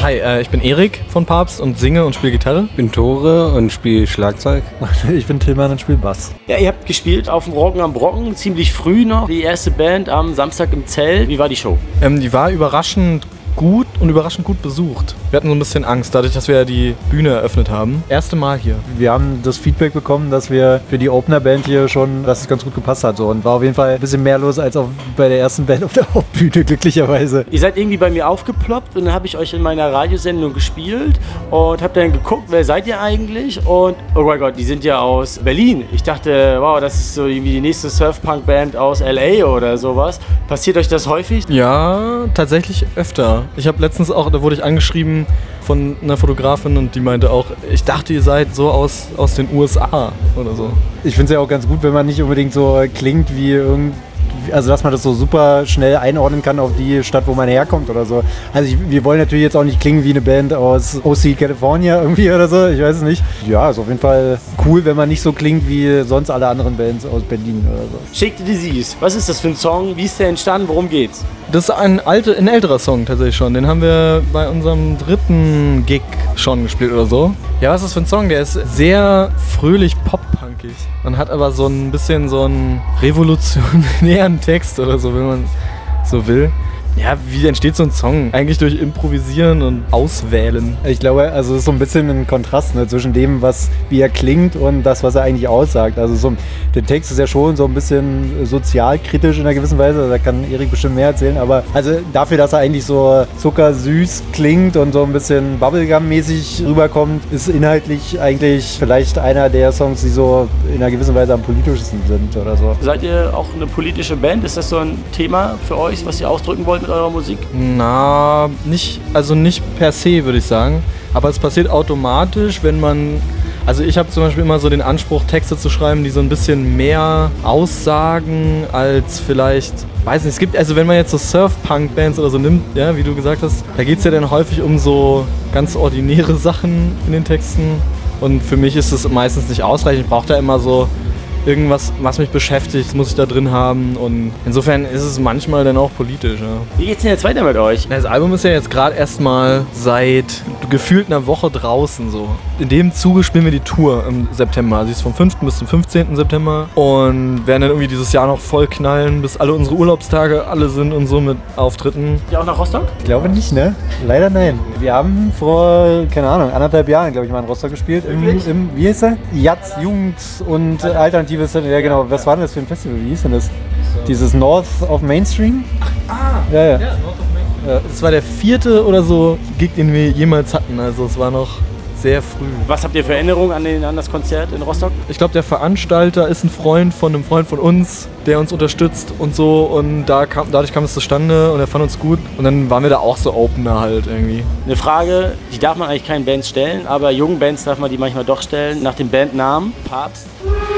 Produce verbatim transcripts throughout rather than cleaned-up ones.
Hi, äh, ich bin Erik von Papst und singe und spiele Gitarre. Ich bin Tore und spiele Schlagzeug. Ich bin Tillmann und spiele Bass. Ja, ihr habt gespielt auf dem Rocken am Brocken, ziemlich früh noch. Die erste Band am Samstag im Zelt. Wie war die Show? Ähm, die war überraschend gut und überraschend gut besucht. Wir hatten so ein bisschen Angst, dadurch, dass wir ja die Bühne eröffnet haben. Erste Mal hier. Wir haben das Feedback bekommen, dass wir für die Opener-Band hier schon, dass es ganz gut gepasst hat. So. Und war auf jeden Fall ein bisschen mehr los als auf, bei der ersten Band auf der Hauptbühne, glücklicherweise. Ihr seid irgendwie bei mir aufgeploppt und dann habe ich euch in meiner Radiosendung gespielt und habe dann geguckt, wer seid ihr eigentlich? Und oh mein Gott, die sind ja aus Berlin. Ich dachte, wow, das ist so irgendwie die nächste Surf-Punk-Band aus L A oder sowas. Passiert euch das häufig? Ja, tatsächlich öfter. Ich habe letztens auch, da wurde ich angeschrieben von einer Fotografin und die meinte auch, ich dachte, ihr seid so aus, aus den U S A oder so. Ich finde es ja auch ganz gut, wenn man nicht unbedingt so klingt wie irgend, also dass man das so super schnell einordnen kann auf die Stadt, wo man herkommt oder so. Also ich, wir wollen natürlich jetzt auch nicht klingen wie eine Band aus O C California irgendwie oder so, ich weiß es nicht. Ja, ist auf jeden Fall cool, wenn man nicht so klingt wie sonst alle anderen Bands aus Berlin oder so. Shake the Disease, was ist das für ein Song? Wie ist der entstanden? Worum geht's? Das ist ein, alte, ein älterer Song tatsächlich schon. Den haben wir bei unserem dritten Gig schon gespielt oder so. Ja, was ist das für ein Song? Der ist sehr fröhlich pop-punkig. Man hat aber so ein bisschen so einen revolutionären Text oder so, wenn man so will. Ja, wie entsteht so ein Song? Eigentlich durch Improvisieren und Auswählen. Ich glaube, also es ist so ein bisschen ein Kontrast, ne, zwischen dem, was, wie er klingt und das, was er eigentlich aussagt. Also so, der Text ist ja schon so ein bisschen sozialkritisch in einer gewissen Weise, da kann Erik bestimmt mehr erzählen, aber also dafür, dass er eigentlich so zuckersüß klingt und so ein bisschen Bubblegum-mäßig rüberkommt, ist inhaltlich eigentlich vielleicht einer der Songs, die so in einer gewissen Weise am politischsten sind oder so. Seid ihr auch eine politische Band? Ist das so ein Thema für euch, was ihr ausdrücken wollt mit eurer Musik? Na, nicht, also nicht per se, würde ich sagen. Aber es passiert automatisch, wenn man... Also ich habe zum Beispiel immer so den Anspruch, Texte zu schreiben, die so ein bisschen mehr aussagen als vielleicht... Weiß nicht, es gibt, also wenn man jetzt so Surf-Punk-Bands oder so nimmt, ja, wie du gesagt hast, da geht es ja dann häufig um so ganz ordinäre Sachen in den Texten. Und für mich ist es meistens nicht ausreichend. Ich brauche da immer so irgendwas, was mich beschäftigt, muss ich da drin haben. Und insofern ist es manchmal dann auch politisch. Ja. Wie geht's denn jetzt weiter mit euch? Das Album ist ja jetzt gerade erst mal seit gefühlt einer Woche draußen. So. In dem Zuge spielen wir die Tour im September. Sie ist vom fünften bis zum fünfzehnten September. Und werden dann irgendwie dieses Jahr noch voll knallen, bis alle unsere Urlaubstage alle sind und so mit Auftritten. Ja, auch nach Rostock? Ich glaube nicht, ne? Leider nein. Wir haben vor, keine Ahnung, anderthalb Jahren, glaube ich, mal in Rostock gespielt. Im, im, wie hieß der? Jazz, Jugend und äh, Alternative. Ja genau, was war denn das für ein Festival? Wie hieß denn das? Dieses North of Mainstream? Ah, ja, ja. ja, North of Mainstream. Das war der vierte oder so Gig, den wir jemals hatten. Also es war noch sehr früh. Was habt ihr für Erinnerungen an, den, an das Konzert in Rostock? Ich glaube, der Veranstalter ist ein Freund von einem Freund von uns, der uns unterstützt und so. Und da kam, dadurch kam es zustande und er fand uns gut. Und dann waren wir da auch so Opener halt irgendwie. Eine Frage, die darf man eigentlich keinen Bands stellen, aber jungen Bands darf man die manchmal doch stellen. Nach dem Bandnamen, Papst.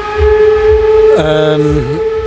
Ähm.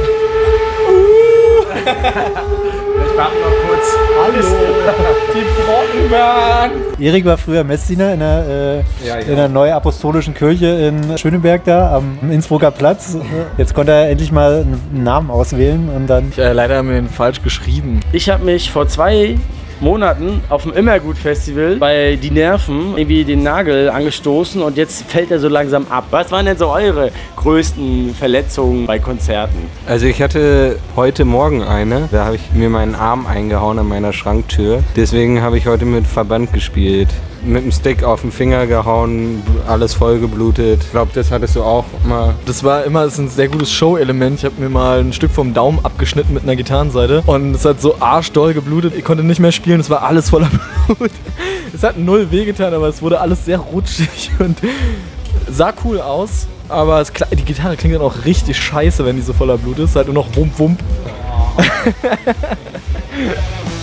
Ich warte noch kurz. Alles. Die Brockenbahn. Erik war früher Messdiener in der, äh, Ja, in der Neuapostolischen Kirche in Schöneberg da am Innsbrucker Platz. Jetzt konnte er endlich mal einen Namen auswählen und dann... Ich, äh, leider haben wir ihn falsch geschrieben. Ich habe mich vor zwei Monaten auf dem Immergut-Festival bei Die Nerven irgendwie den Nagel angestoßen und jetzt fällt er so langsam ab. Was waren denn so eure größten Verletzungen bei Konzerten? Also ich hatte heute Morgen eine, da habe ich mir meinen Arm eingehauen an meiner Schranktür. Deswegen habe ich heute mit Verband gespielt. Mit dem Stick auf den Finger gehauen, alles voll geblutet. Ich glaube, das hattest du auch mal. Das war immer das ist ein sehr gutes Show-Element. Ich habe mir mal ein Stück vom Daumen abgeschnitten mit einer Gitarrenseite und es hat so arschdoll geblutet. Ich konnte nicht mehr spielen, es war alles voller Blut. Es hat null wehgetan, aber es wurde alles sehr rutschig und sah cool aus. Aber es, die Gitarre klingt dann auch richtig scheiße, wenn die so voller Blut ist. Halt nur noch Wump Wump.